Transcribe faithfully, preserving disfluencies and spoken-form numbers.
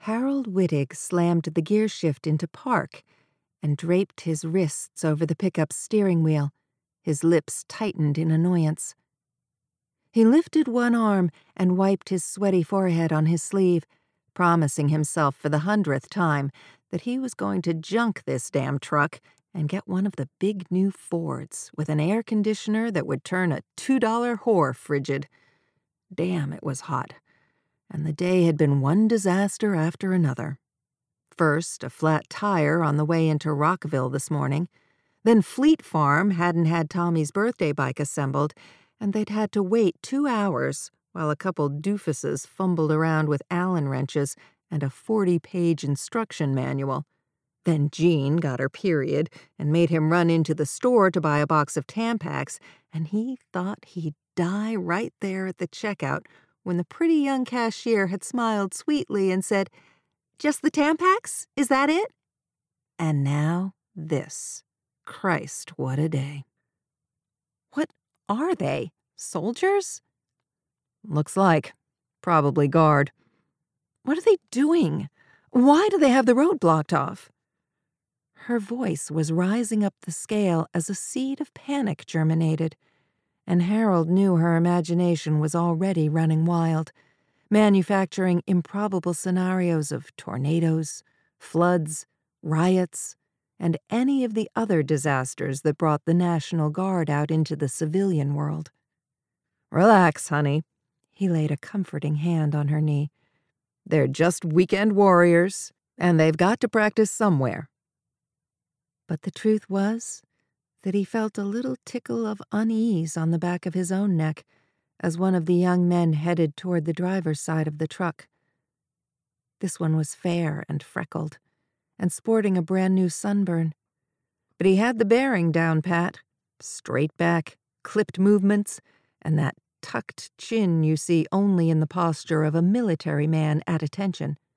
Harold Wittig slammed the gear shift into park and draped his wrists over the pickup's steering wheel. His lips tightened in annoyance. He lifted one arm and wiped his sweaty forehead on his sleeve, promising himself for the hundredth time that he was going to junk this damn truck and get one of the big new Fords with an air conditioner that would turn a two dollar whore frigid. Damn, it was hot, and the day had been one disaster after another. First, a flat tire on the way into Rockville this morning. Then Fleet Farm hadn't had Tommy's birthday bike assembled, and they'd had to wait two hours while a couple doofuses fumbled around with Allen wrenches and a forty-page instruction manual. Then Jean got her period and made him run into the store to buy a box of Tampax, and he thought he'd die right there at the checkout when the pretty young cashier had smiled sweetly and said, "Just the Tampax? Is that it?" And now this. Christ, what a day. What are they? Soldiers? Looks like. Probably guard. What are they doing? Why do they have the road blocked off? Her voice was rising up the scale as a seed of panic germinated, and Harold knew her imagination was already running wild, manufacturing improbable scenarios of tornadoes, floods, riots, and any of the other disasters that brought the National Guard out into the civilian world. "Relax, honey." He laid a comforting hand on her knee. "They're just weekend warriors, and they've got to practice somewhere." But the truth was that he felt a little tickle of unease on the back of his own neck as one of the young men headed toward the driver's side of the truck. This one was fair and freckled, and sporting a brand new sunburn. But he had the bearing down pat, straight back, clipped movements, and that tucked chin you see only in the posture of a military man at attention.